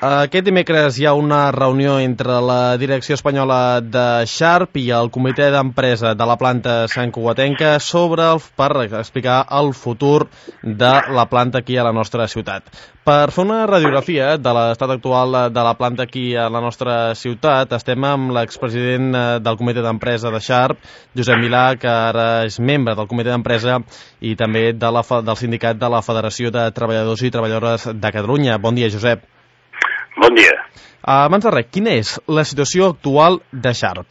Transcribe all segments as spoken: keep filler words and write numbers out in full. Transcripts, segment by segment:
Aquest dimecres hi ha una reunió entre la direcció espanyola de Sharp i el comitè d'empresa de la planta santcugatenca sobre el, per explicar el futur de la planta aquí a la nostra ciutat. Per fer una radiografia de l'estat actual de la planta aquí a la nostra ciutat, estem amb l'expresident del comitè d'empresa de Sharp, Josep Milà, que ara és membre del comitè d'empresa i també de la, del sindicat de la Federació de Treballadors i Treballadores de Catalunya. Bon dia, Josep. Bon dia. Uh, abans de res, quina és la situació actual de Sharp?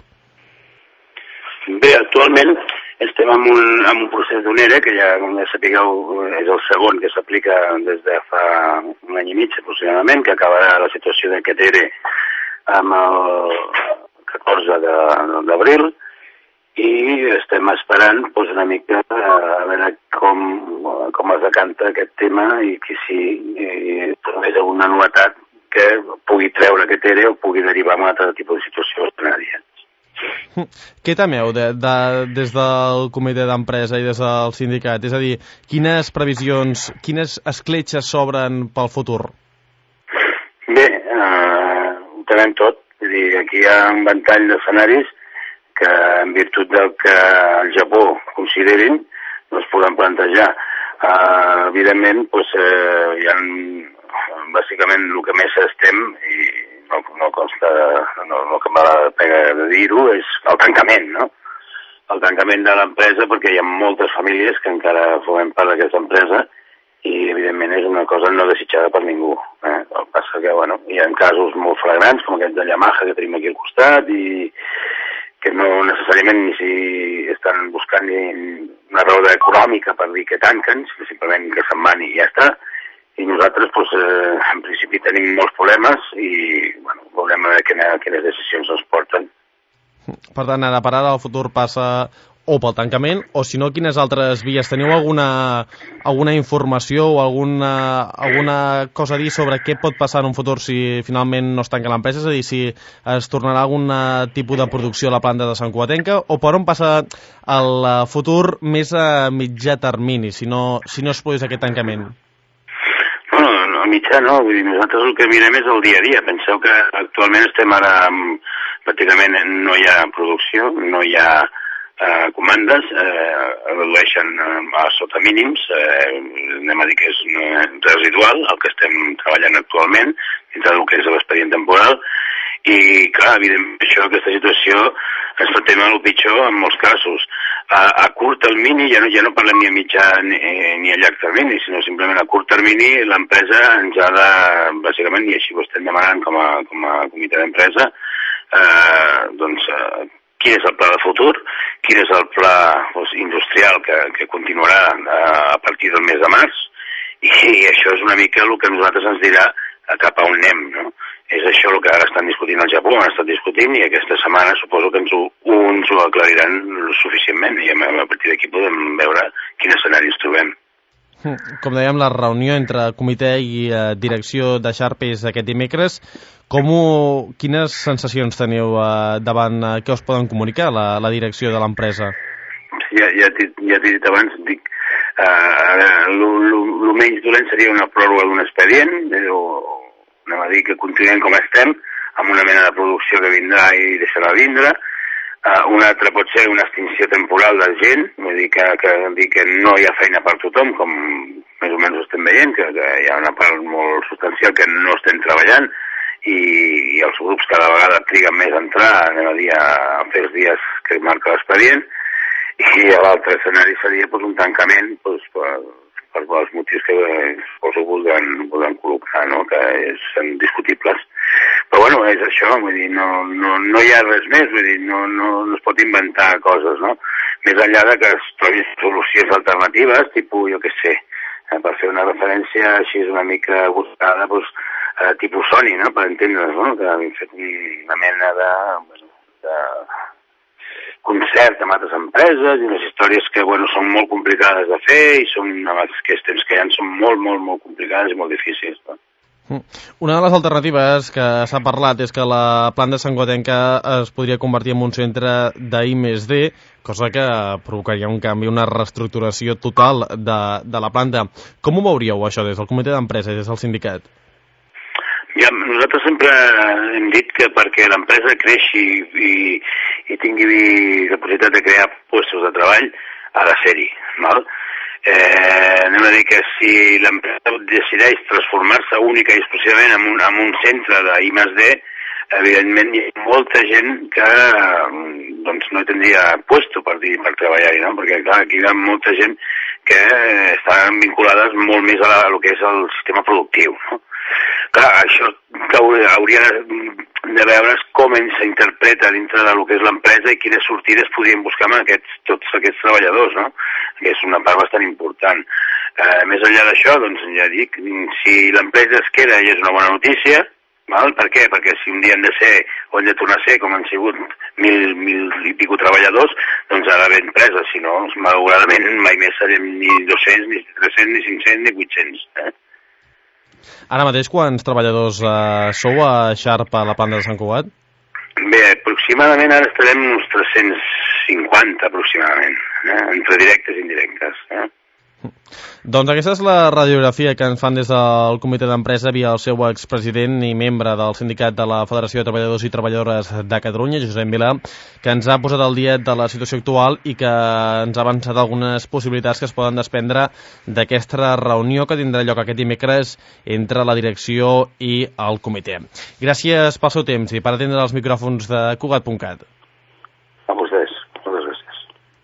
Bé, actualment estem en un, en un procés d'un E R E, que ja, com ja sapigueu, és el segon que s'aplica des de fa un any i mig aproximadament, que acabarà la situació d'aquest E R E amb el catorze d'abril, i estem esperant doncs, una mica a veure com, com es decanta aquest tema i que si eh, trobés alguna novetat que pugui treure aquest E R E o pugui derivar en un altre tipus de situació extraordinària. Què temeu de, de, des del comitè d'empresa i des del sindicat? És a dir, quines previsions, quines escletxes s'obren pel futur? Bé, eh, ho temem tot. És dir, aquí hi ha un ventall d'escenaris que, en virtut del que el Japó considerin, no es poden plantejar. Eh, evidentment, doncs, eh, hi ha bàsicament el que més estem, i no, no consta, no, no que me la pega de dir-ho, és el tancament, no? El tancament de l'empresa, perquè hi ha moltes famílies que encara formem part d'aquesta empresa i, evidentment, és una cosa no desitjada per ningú. Eh? El que passa que, bueno, hi ha casos molt flagrants, com aquests de Yamaha que tenim aquí al costat, i que no necessàriament ni si estan buscant ni una raó econòmica per dir que tanquen, sinó simplement que se'n van i ja està. I nosaltres, doncs, eh, en principi, tenim molts problemes i, bueno, veurem a veure quines, quines decisions ens porten. Per tant, ara per ara el futur passa o pel tancament, o si no, quines altres vies? Teniu alguna, alguna informació o alguna, alguna cosa a dir sobre què pot passar en un futur si finalment no es tanca l'empresa? És a dir, si es tornarà algun tipus de producció a la planta de santcugatenca, o per on passa el futur més a mitjà termini, si no, si no es produeix aquest tancament? A mitjà no, vull dir, nosaltres el que mirem és el dia a dia. Penseu que actualment estem ara, pràcticament no hi ha producció, no hi ha eh, comandes, eh, redueixen a sota mínims, eh, anem a dir que és residual el que estem treballant actualment, dintre del que és l'expedient temporal, i clar, evidentment, això, aquesta situació ens fa tema el pitjor en molts casos. A, a curt termini, ja no, ja no parlem ni a mitjà ni, ni a llarg termini, sinó simplement a curt termini l'empresa ens ha de, bàsicament, i així ho estem demanant com a, com a comitè d'empresa, eh, doncs, eh, quin és el pla de futur, quin és el pla doncs, industrial que, que continuarà eh, a partir del mes de març, i, i això és una mica el que a nosaltres ens dirà cap a on anem, no? És això el que ara estan discutint al Japó, han estat discutint, i aquesta setmana suposo que ens ho, uns ho aclariran suficientment, i a partir d'aquí podem veure quin escenari ens trobem. Com dèiem, la reunió entre comitè i eh, direcció de Sharp és aquest dimecres. Com ho, quines sensacions teniu eh, davant eh, què us poden comunicar la, la direcció de l'empresa? Ja, ja t'he ja dit abans, dic, el menys dolent seria una pròrroga d'un expedient, o anem a dir que continuem com estem, amb una mena de producció que vindrà i deixarà vindre. Uh, una altra pot ser una extinció temporal de gent, vull dir que, que, dir que no hi ha feina per tothom, com més o menys ho estem veient, que, que hi ha una part molt substancial que no estem treballant, i, i els grups cada vegada triguen més a entrar, anem a dir, a fer els dies que marca l'expedient, i l'altre escenari seria pues, un tancament pues, per, per els motius que suposo voldran, voldran col·locar, no? Que és, són discutibles. Però bueno, és això, vull dir, no, no, no hi ha res més, vull dir, no, no, no es pot inventar coses, no? Més enllà de que es trobin solucions alternatives, tipus, jo què sé, eh, per fer una referència així una mica buscada, doncs, eh, tipus Sony, no? Per entendre's, no? Que han fet una mena de... Bueno, de concert amb altres empreses i unes històries que, bueno, són molt complicades de fer i són, aquests temps que hi ha, són molt, molt, molt complicades i molt difícils, no? Una de les alternatives que s'ha parlat és que la planta santcugatenca es podria convertir en un centre d'I més D, cosa que provocaria un canvi, una reestructuració total de, de la planta. Com ho veuríeu, això, des del comitè d'empresa i des del sindicat? Ja, nosaltres sempre hem dit que perquè l'empresa creixi i, i tingui la possibilitat de crear llocs de treball, ha de ser-hi, val? Eh, anem a dir que si l'empresa decideix transformar-se única i exclusivament en un, en un centre d'I més D, evidentment hi ha molta gent que doncs, no tindria puesto per, dir, per treballar-hi, no? Perquè clar, aquí hi ha molta gent que estan vinculades molt més a, la, a lo que és el sistema productiu, no? Clar, això hauria de veure's com s'interpreta dintre del que és l'empresa i quines sortides podrien buscar amb aquests, tots aquests treballadors, no? Que és una part bastant important. Eh, més enllà d'això, doncs ja dic, si l'empresa es queda i és una bona notícia, val? Per què? Perquè si un dia han de ser o han de tornar a ser, com han sigut mil, mil i pico treballadors, doncs ha d'haver empresa, si no, malauradament mai més serem ni dos-cents, ni tres-cents, ni cinc-cents, ni vuit-cents, eh? Ara mateix, quants treballadors eh, sou a Sharp a la planta de Sant Cugat? Bé, aproximadament ara estarem uns tres-cents cinquanta, aproximadament, eh? Entre directes i indirectes. Eh? Doncs aquesta és la radiografia que ens fan des del comitè d'empresa via el seu expresident i membre del sindicat de la Federació de Treballadors i Treballadores de Catalunya, Josep Milà, que ens ha posat al dia de la situació actual i que ens ha avançat algunes possibilitats que es poden desprendre d'aquesta reunió que tindrà lloc aquest dimecres entre la direcció i el comitè. Gràcies pel seu temps i per atendre els micròfons de Cugat punt cat.